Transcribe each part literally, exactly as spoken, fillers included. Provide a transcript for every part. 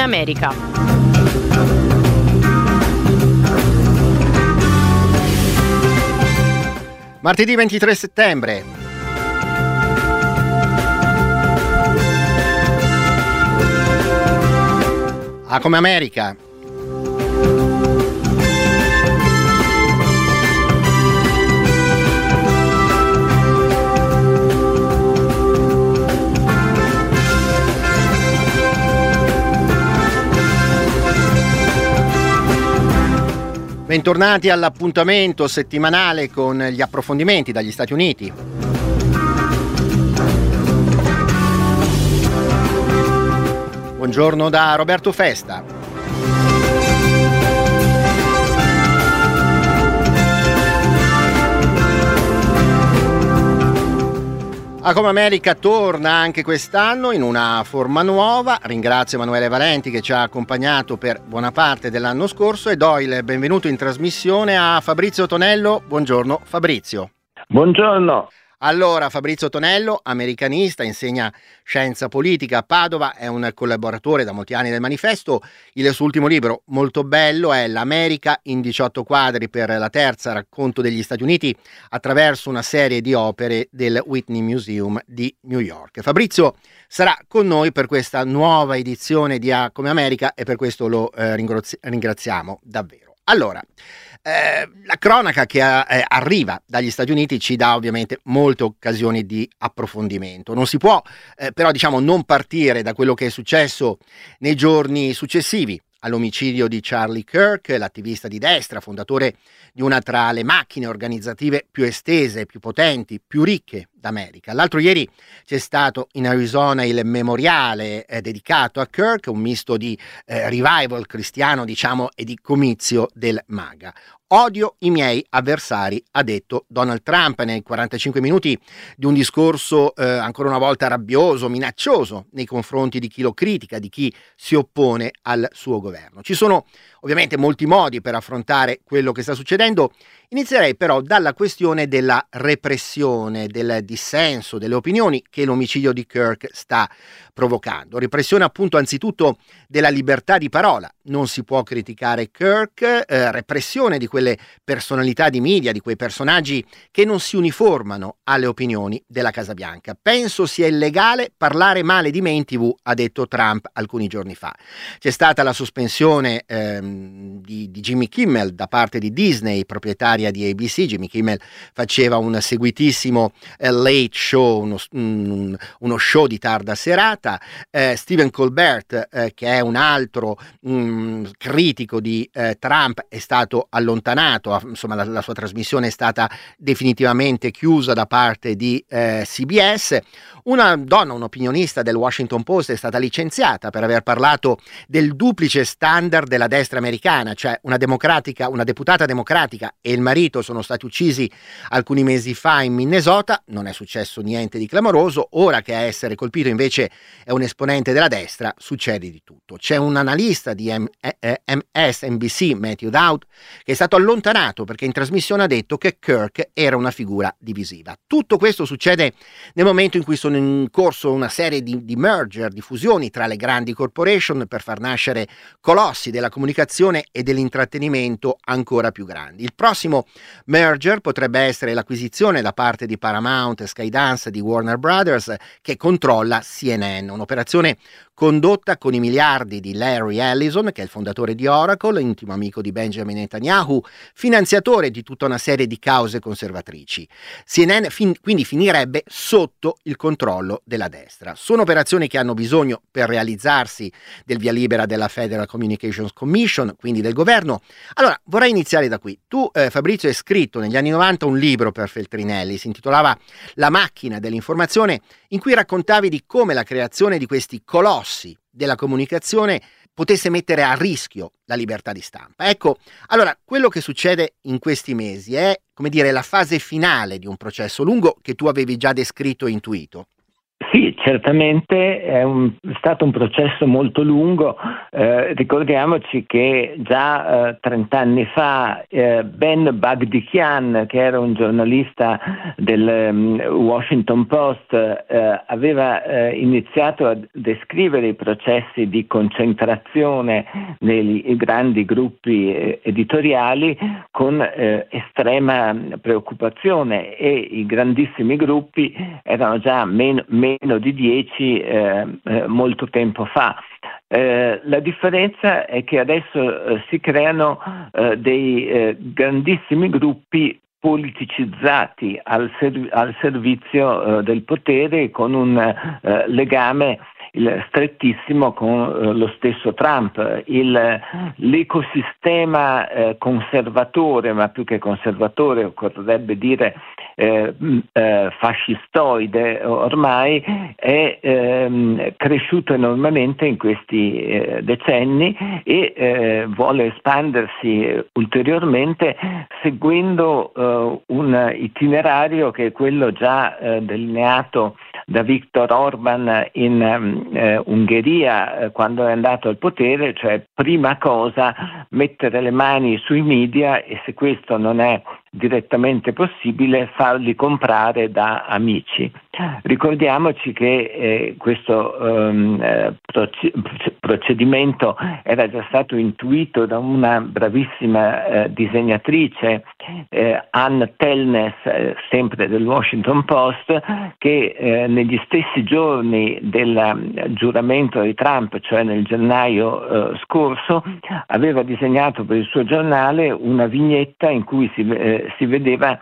America. Martedì ventitré settembre. A come America. Bentornati all'appuntamento settimanale con gli approfondimenti dagli Stati Uniti. Buongiorno da Roberto Festa. A Come America torna anche quest'anno in una forma nuova. Ringrazio Emanuele Valenti che ci ha accompagnato per buona parte dell'anno scorso e do il benvenuto in trasmissione a Fabrizio Tonello. Buongiorno Fabrizio. Buongiorno. Allora, Fabrizio Tonello, americanista, insegna scienza politica a Padova, è un collaboratore da molti anni del Manifesto. Il suo ultimo libro, molto bello, è L'America in diciotto quadri, per la terza racconto degli Stati Uniti attraverso una serie di opere del Whitney Museum di New York. Fabrizio sarà con noi per questa nuova edizione di A Come America e per questo lo eh, ringrazi- ringraziamo davvero. Allora, Eh, la cronaca che eh, arriva dagli Stati Uniti ci dà ovviamente molte occasioni di approfondimento. Non si può eh, però diciamo non partire da quello che è successo nei giorni successivi all'omicidio di Charlie Kirk, l'attivista di destra, fondatore di una tra le macchine organizzative più estese, più potenti, più ricche d'America. L'altro ieri c'è stato in Arizona il memoriale eh, dedicato a Kirk, un misto di eh, revival cristiano, diciamo, e di comizio del MAGA. Odio i miei avversari, ha detto Donald Trump nei quarantacinque minuti di un discorso eh, ancora una volta rabbioso, minaccioso nei confronti di chi lo critica, di chi si oppone al suo governo. Ci sono ovviamente molti modi per affrontare quello che sta succedendo. Inizierei però dalla questione della repressione, del dissenso, delle opinioni che l'omicidio di Kirk sta provocando. Repressione appunto anzitutto della libertà di parola. Non si può criticare Kirk, eh, repressione di quelle personalità di media, di quei personaggi che non si uniformano alle opinioni della Casa Bianca. Penso sia illegale parlare male di me in tivù, ha detto Trump alcuni giorni fa. C'è stata la sospensione ehm, di, di Jimmy Kimmel da parte di Disney, proprietaria di A B C. Jimmy Kimmel faceva un seguitissimo eh, late show, uno, un, uno show di tarda serata. Eh, Stephen Colbert, eh, che è un altro um, critico di eh, Trump, è stato allontanato, insomma la, la sua trasmissione è stata definitivamente chiusa da parte di eh, C B S. Una donna, un'opinionista del Washington Post, è stata licenziata per aver parlato del duplice standard della destra americana, cioè una democratica, una deputata democratica e il marito sono stati uccisi alcuni mesi fa in Minnesota, non è successo niente di clamoroso. Ora che a essere colpito invece è un esponente della destra, succede di tutto. C'è un analista di M- eh, M S N B C, Matthew Dowd, che è stato allontanato perché in trasmissione ha detto che Kirk era una figura divisiva. Tutto questo succede nel momento in cui sono in corso una serie di, di merger, di fusioni tra le grandi corporation per far nascere colossi della comunicazione e dell'intrattenimento ancora più grandi. Il prossimo merger potrebbe essere l'acquisizione da parte di Paramount e Skydance di Warner Brothers, che controlla C N N, un'operazione condotta con i miliardi di Larry Ellison, che è il fondatore di Oracle, intimo amico di Benjamin Netanyahu, finanziatore di tutta una serie di cause conservatrici. C N N fin- quindi finirebbe sotto il controllo della destra. Sono operazioni che hanno bisogno per realizzarsi del via libera della Federal Communications Commission, quindi del governo. Allora, vorrei iniziare da qui. Tu, eh, Fabrizio, hai scritto negli anni novanta un libro per Feltrinelli, si intitolava La macchina dell'informazione, in cui raccontavi di come la creazione di questi colossi della comunicazione potesse mettere a rischio la libertà di stampa. Ecco, allora, quello che succede in questi mesi è, come dire, la fase finale di un processo lungo che tu avevi già descritto e intuito. Sì, certamente è un, è stato un processo molto lungo. Eh, ricordiamoci che già eh, trent'anni fa eh, Ben Bagdikian, che era un giornalista del um, Washington Post, eh, aveva eh, iniziato a descrivere i processi di concentrazione nei grandi gruppi eh, editoriali con eh, estrema preoccupazione, e i grandissimi gruppi erano già meno, meno di dieci eh, eh, molto tempo fa. Eh, la differenza è che adesso eh, si creano eh, dei eh, grandissimi gruppi politicizzati al, serv- al servizio eh, del potere, con un eh, legame il, strettissimo con eh, lo stesso Trump. Il, l'ecosistema eh, conservatore, ma più che conservatore occorrerebbe dire eh, eh, fascistoide ormai, è ehm, cresciuto enormemente in questi eh, decenni e eh, vuole espandersi ulteriormente seguendo eh, un itinerario che è quello già eh, delineato da Viktor Orban in eh, Ungheria eh, quando è andato al potere, cioè prima cosa mettere le mani sui media, e se questo non è direttamente possibile farli comprare da amici. Ricordiamoci che eh, questo um, eh, procedimento era già stato intuito da una bravissima eh, disegnatrice, eh, Ann Tellnes, eh, sempre del Washington Post, che eh, negli stessi giorni del giuramento di Trump, cioè nel gennaio eh, scorso, aveva disegnato per il suo giornale una vignetta in cui si, eh, si vedeva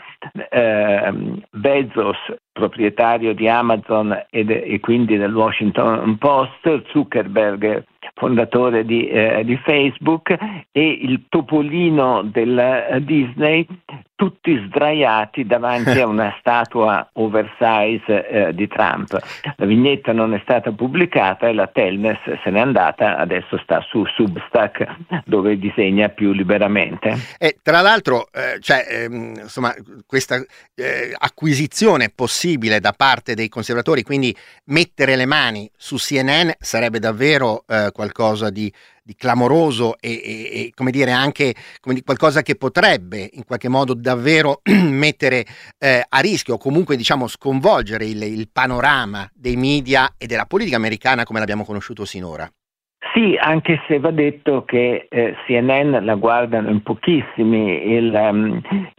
eh, Bezos, proprietario di Amazon ed, e quindi del Washington Post, Zuckerberg, fondatore di, eh, di Facebook, e il topolino del Disney, tutti sdraiati davanti a una statua oversize eh, di Trump. La vignetta non è stata pubblicata e la Tellnes se n'è andata, adesso sta su Substack dove disegna più liberamente. E tra l'altro eh, cioè, ehm, insomma, questa eh, acquisizione possibile da parte dei conservatori, quindi mettere le mani su C N N, sarebbe davvero eh, qualcosa di di clamoroso e, e, e come dire anche come di qualcosa che potrebbe in qualche modo davvero mettere eh, a rischio, o comunque diciamo sconvolgere il, il panorama dei media e della politica americana come l'abbiamo conosciuto sinora. Sì, anche se va detto che eh, C N N la guardano in pochissimi, il, um,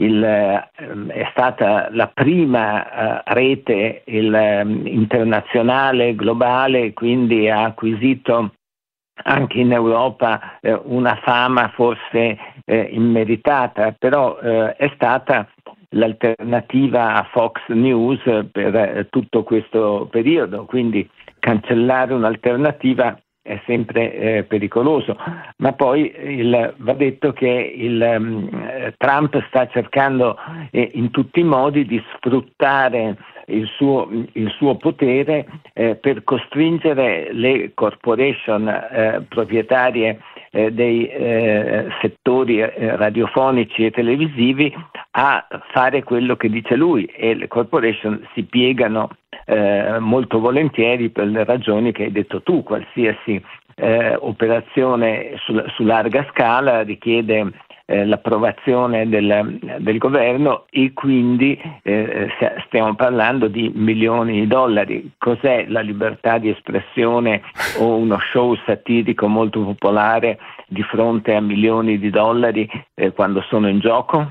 il, um, è stata la prima uh, rete il, um, internazionale, globale, quindi ha acquisito anche in Europa eh, una fama forse eh, immeritata, però eh, è stata l'alternativa a Fox News per eh, tutto questo periodo, quindi cancellare un'alternativa è sempre eh, pericoloso. Ma poi il, va detto che il, um, Trump sta cercando eh, in tutti i modi di sfruttare il suo, il suo potere eh, per costringere le corporation eh, proprietarie eh, dei eh, settori eh, radiofonici e televisivi a fare quello che dice lui, e le corporation si piegano eh, molto volentieri per le ragioni che hai detto tu. Qualsiasi eh, operazione su, su larga scala richiede Eh, l'approvazione del, del governo, e quindi eh, stiamo parlando di milioni di dollari. Cos'è la libertà di espressione o uno show satirico molto popolare di fronte a milioni di dollari eh, quando sono in gioco?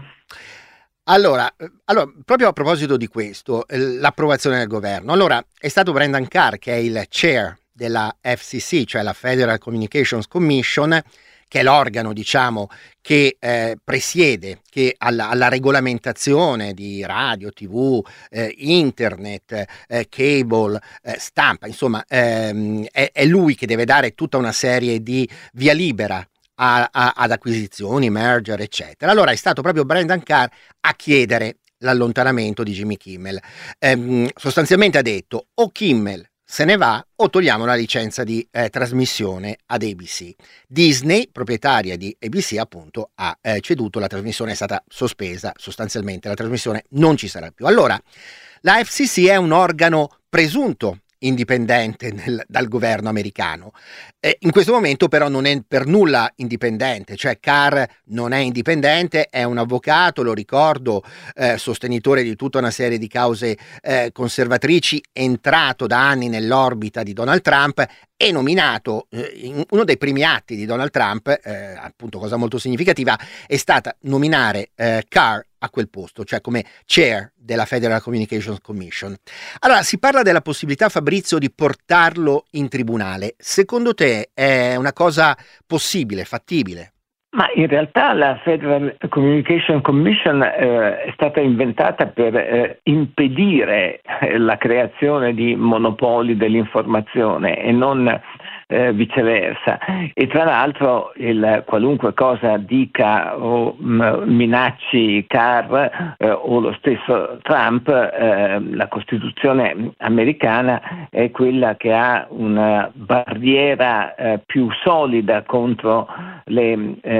Allora, allora, proprio a proposito di questo, l'approvazione del governo. Allora, è stato Brendan Carr, che è il chair della F C C, cioè la Federal Communications Commission, che è l'organo, diciamo, che eh, presiede che alla, alla regolamentazione di radio, tivù, eh, internet, eh, cable, eh, stampa, insomma, ehm, è, è lui che deve dare tutta una serie di via libera a, a, ad acquisizioni, merger, eccetera. Allora è stato proprio Brendan Carr a chiedere l'allontanamento di Jimmy Kimmel. Ehm, sostanzialmente ha detto: o Kimmel se ne va o togliamo la licenza di eh, trasmissione ad A B C. Disney, proprietaria di A B C, appunto, ha eh, ceduto, la trasmissione è stata sospesa, sostanzialmente la trasmissione non ci sarà più. Allora, la F C C è un organo presunto indipendente nel, dal governo americano. Eh, in questo momento però non è per nulla indipendente, cioè Carr non è indipendente, è un avvocato, lo ricordo, eh, sostenitore di tutta una serie di cause eh, conservatrici, entrato da anni nell'orbita di Donald Trump e nominato, eh, in uno dei primi atti di Donald Trump, eh, appunto cosa molto significativa, è stata nominare eh, Carr a quel posto, cioè come chair della Federal Communications Commission. Allora, si parla della possibilità, Fabrizio, di portarlo in tribunale. Secondo te è una cosa possibile, fattibile? Ma in realtà la Federal Communication Commission eh, è stata inventata per eh, impedire eh, la creazione di monopoli dell'informazione e non eh, viceversa. E tra l'altro il, qualunque cosa dica o mh, minacci Carr eh, o lo stesso Trump, eh, la Costituzione americana è quella che ha una barriera eh, più solida contro le eh,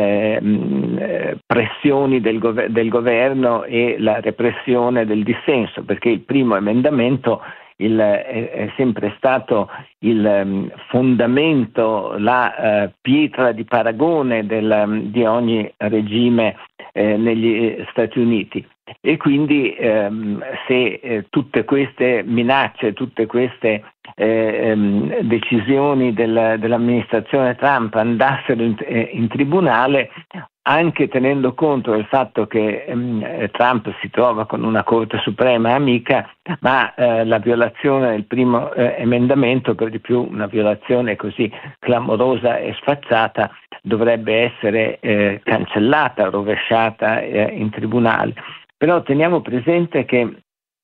Eh, pressioni del, gover- del governo e la repressione del dissenso, perché il primo emendamento il, è, è sempre stato il um, fondamento, la uh, pietra di paragone del, um, di ogni regime eh, negli Stati Uniti. E quindi ehm, se eh, tutte queste minacce, tutte queste eh, ehm, decisioni del, dell'amministrazione Trump andassero in, eh, in tribunale, anche tenendo conto del fatto che ehm, Trump si trova con una Corte Suprema amica, ma eh, la violazione del primo eh, emendamento, per di più una violazione così clamorosa e sfacciata, dovrebbe essere eh, cancellata, rovesciata eh, in tribunale. Però teniamo presente che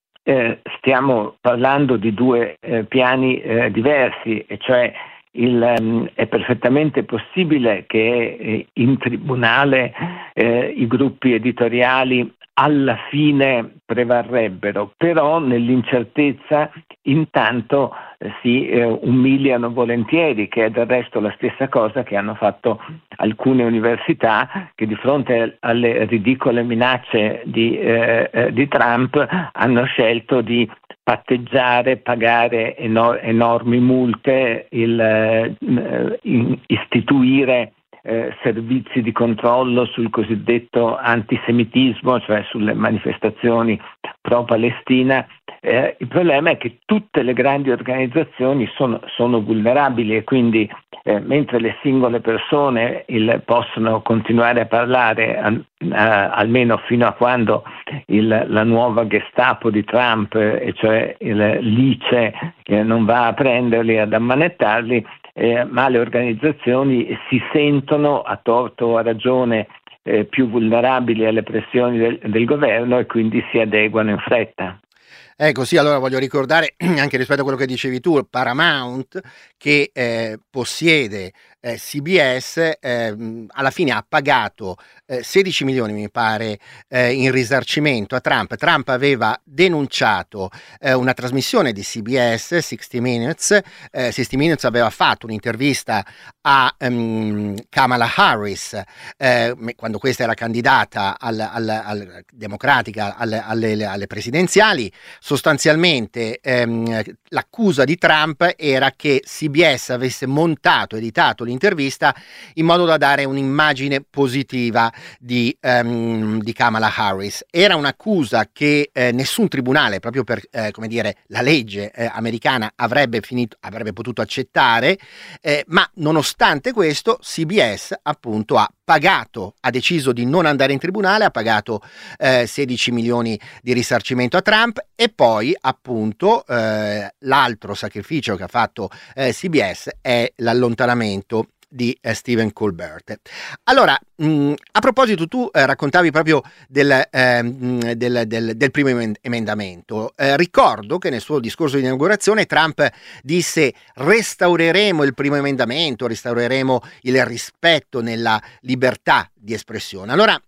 eh, stiamo parlando di due eh, piani eh, diversi, e cioè il, um, è perfettamente possibile che eh, in tribunale eh, i gruppi editoriali alla fine prevarrebbero, però nell'incertezza intanto eh, si eh, umiliano volentieri, che è del resto la stessa cosa che hanno fatto alcune università che di fronte alle ridicole minacce di, eh, eh, di Trump hanno scelto di patteggiare, pagare enor- enormi multe, il, eh, in, istituire Eh, servizi di controllo sul cosiddetto antisemitismo, cioè sulle manifestazioni pro-Palestina. Eh, il problema è che tutte le grandi organizzazioni sono, sono vulnerabili e quindi eh, mentre le singole persone il, possono continuare a parlare a, a, almeno fino a quando il, la nuova Gestapo di Trump, e cioè l'I C E, eh, non va a prenderli, ad ammanettarli, Eh, ma le organizzazioni si sentono, a torto o a ragione, eh, più vulnerabili alle pressioni del, del governo e quindi si adeguano in fretta. Ecco, sì, allora voglio ricordare anche rispetto a quello che dicevi tu, Paramount, che eh, possiede eh, C B S, eh, alla fine ha pagato eh, sedici milioni, mi pare, eh, in risarcimento a Trump. Trump aveva denunciato eh, una trasmissione di C B S, sessanta Minutes. Eh, sessanta Minutes aveva fatto un'intervista a um, Kamala Harris eh, quando questa era candidata al, al, al democratica alle, alle, alle presidenziali. Sostanzialmente ehm, l'accusa di Trump era che C B S avesse montato, editato l'intervista in modo da dare un'immagine positiva di, um, di Kamala Harris. Era un'accusa che eh, nessun tribunale, proprio per eh, come dire, la legge eh, americana avrebbe, finito, avrebbe potuto accettare, eh, ma nonostante questo C B S appunto ha pagato, ha deciso di non andare in tribunale, ha pagato eh, sedici milioni di risarcimento a Trump. E poi appunto eh, l'altro sacrificio che ha fatto eh, C B S è l'allontanamento di eh, Stephen Colbert. Allora, mh, a proposito, tu eh, raccontavi proprio del, eh, mh, del, del, del primo emendamento. Eh, ricordo che nel suo discorso di inaugurazione Trump disse: restaureremo il primo emendamento, restaureremo il rispetto nella libertà di espressione. Allora,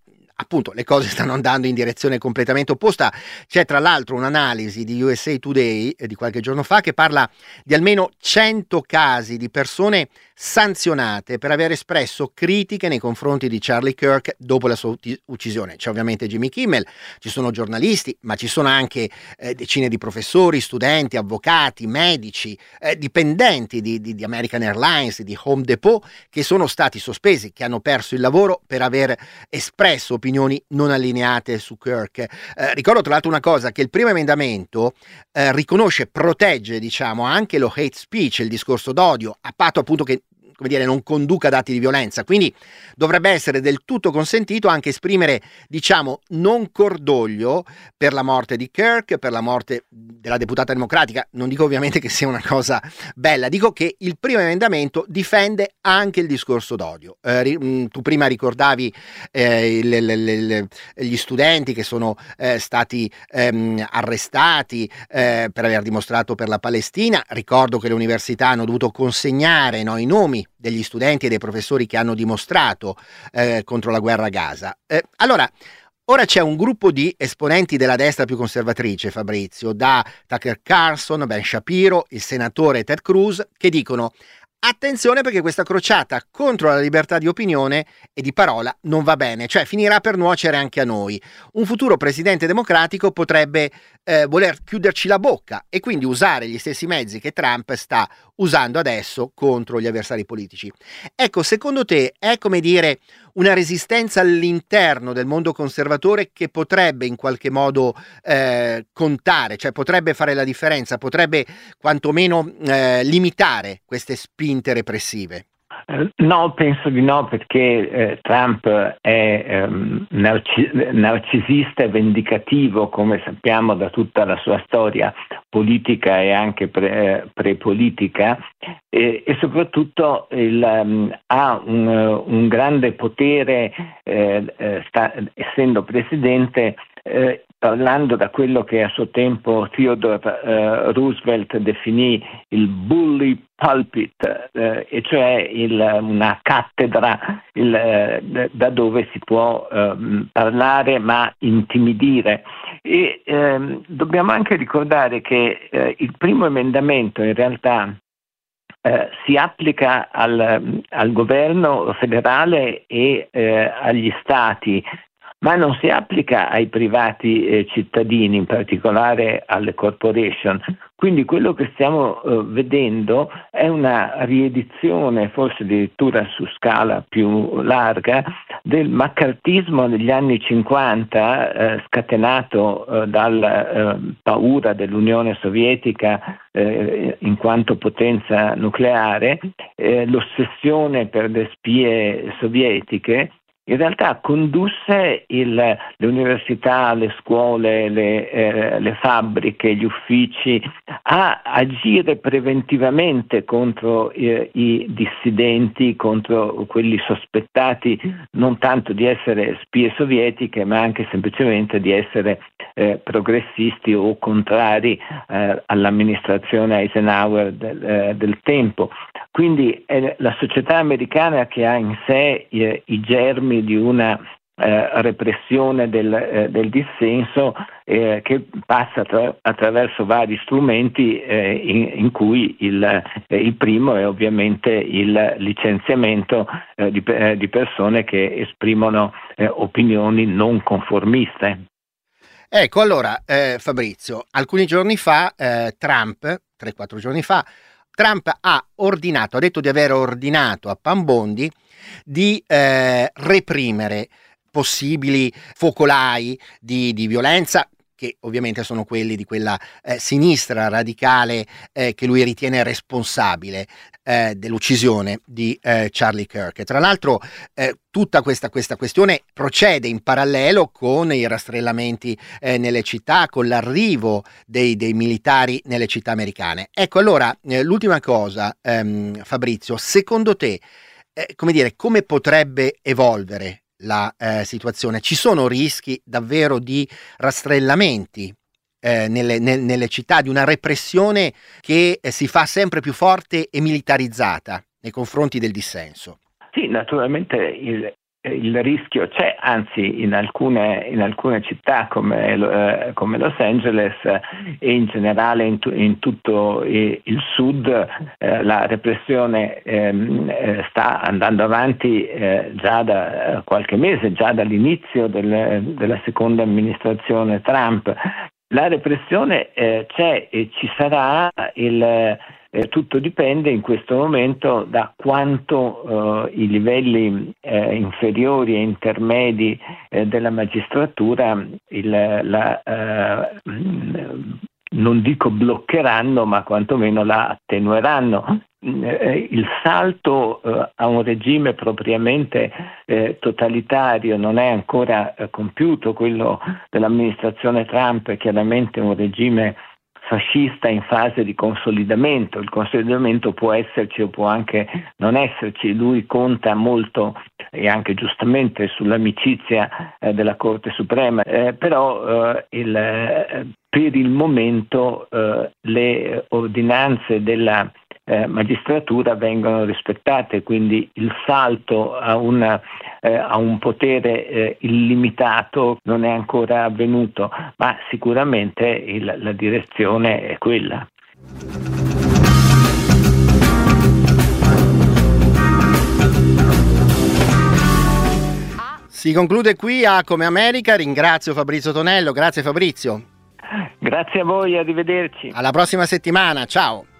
appunto le cose stanno andando in direzione completamente opposta. C'è tra l'altro un'analisi di U S A Today eh, di qualche giorno fa che parla di almeno cento casi di persone sanzionate per aver espresso critiche nei confronti di Charlie Kirk dopo la sua uccisione. C'è ovviamente Jimmy Kimmel, ci sono giornalisti, ma ci sono anche eh, decine di professori, studenti, avvocati, medici, eh, dipendenti di, di, di American Airlines, di Home Depot, che sono stati sospesi, che hanno perso il lavoro per aver espresso opinioni non allineate su Kirk. Eh, ricordo tra l'altro una cosa, che il primo emendamento eh, riconosce, protegge diciamo anche lo hate speech, il discorso d'odio, a patto appunto che come dire, non conduca ad atti di violenza, quindi dovrebbe essere del tutto consentito anche esprimere, diciamo, non cordoglio per la morte di Kirk, per la morte della deputata democratica. Non dico ovviamente che sia una cosa bella, dico che il primo emendamento difende anche il discorso d'odio. Eh, tu prima ricordavi eh, le, le, le, gli studenti che sono eh, stati ehm, arrestati eh, per aver dimostrato per la Palestina. Ricordo che le università hanno dovuto consegnare no, i nomi degli studenti e dei professori che hanno dimostrato eh, contro la guerra a Gaza. Eh, allora, ora c'è un gruppo di esponenti della destra più conservatrice, Fabrizio, da Tucker Carlson, Ben Shapiro, il senatore Ted Cruz, che dicono: attenzione perché questa crociata contro la libertà di opinione e di parola non va bene, cioè finirà per nuocere anche a noi. Un futuro presidente democratico potrebbe eh, voler chiuderci la bocca e quindi usare gli stessi mezzi che Trump sta usando adesso contro gli avversari politici. Ecco, secondo te è, come dire, una resistenza all'interno del mondo conservatore che potrebbe in qualche modo eh, contare, cioè potrebbe fare la differenza, potrebbe quantomeno eh, limitare queste spinte repressive? No, penso di no, perché eh, Trump è ehm, narci- narcisista e vendicativo, come sappiamo da tutta la sua storia politica e anche pre- prepolitica, e, e soprattutto il, um, ha un, un grande potere, eh, sta, essendo presidente, eh, parlando da quello che a suo tempo Theodore eh, Roosevelt definì il bully pulpit, eh, e cioè il, una cattedra il, eh, da dove si può eh, parlare ma intimidire. E ehm, dobbiamo anche ricordare che eh, il primo emendamento in realtà eh, si applica al, al governo federale e eh, agli stati, ma non si applica ai privati eh, cittadini, in particolare alle corporation. Quindi quello che stiamo eh, vedendo è una riedizione, forse addirittura su scala più larga, del maccartismo degli anni cinquanta, eh, scatenato eh, dalla eh, paura dell'Unione Sovietica eh, in quanto potenza nucleare, eh, l'ossessione per le spie sovietiche. In realtà condusse il, le università, le scuole, le, eh, le fabbriche, gli uffici a agire preventivamente contro eh, i dissidenti, contro quelli sospettati non tanto di essere spie sovietiche, ma anche semplicemente di essere eh, progressisti o contrari eh, all'amministrazione Eisenhower del, eh, del tempo. Quindi è la società americana che ha in sé eh, i germi di una eh, repressione del, eh, del dissenso eh, che passa attra- attraverso vari strumenti eh, in, in cui il, eh, il primo è ovviamente il licenziamento eh, di, eh, di persone che esprimono eh, opinioni non conformiste. Ecco, allora eh, Fabrizio, alcuni giorni fa eh, Trump, tre quattro giorni fa, Trump ha ordinato, ha detto di aver ordinato a Pambondi di eh, reprimere possibili focolai di, di violenza, che ovviamente sono quelli di quella eh, sinistra radicale eh, che lui ritiene responsabile eh, dell'uccisione di eh, Charlie Kirk. Tra l'altro eh, tutta questa, questa questione procede in parallelo con i rastrellamenti eh, nelle città, con l'arrivo dei, dei militari nelle città americane. Ecco, allora, eh, l'ultima cosa, ehm, Fabrizio, secondo te, eh, come dire, come potrebbe evolvere la eh, situazione? Ci sono rischi davvero di rastrellamenti eh, nelle, ne, nelle città, di una repressione che eh, si fa sempre più forte e militarizzata nei confronti del dissenso? Sì, naturalmente il, il rischio c'è, anzi in alcune, in alcune città come, eh, come Los Angeles e in generale in, tu, in tutto il sud eh, la repressione ehm, eh, sta andando avanti eh, già da qualche mese, già dall'inizio del, della seconda amministrazione Trump. La repressione eh, c'è e ci sarà, il, eh, tutto dipende in questo momento da quanto eh, i livelli eh, inferiori e intermedi eh, della magistratura il, la, eh, non dico bloccheranno, ma quantomeno la attenueranno. Il salto eh, a un regime propriamente eh, totalitario non è ancora eh, compiuto. Quello dell'amministrazione Trump è chiaramente un regime fascista in fase di consolidamento. Il consolidamento può esserci o può anche non esserci. Lui conta molto e anche giustamente sull'amicizia eh, della Corte Suprema, eh, però eh, il, eh, per il momento eh, le ordinanze della Eh, magistratura vengono rispettate, quindi il salto a, una, eh, a un potere eh, illimitato non è ancora avvenuto, ma sicuramente il, la direzione è quella. Si conclude qui a Come America. Ringrazio Fabrizio Tonello. Grazie Fabrizio. Grazie a voi, arrivederci. Alla prossima settimana, ciao.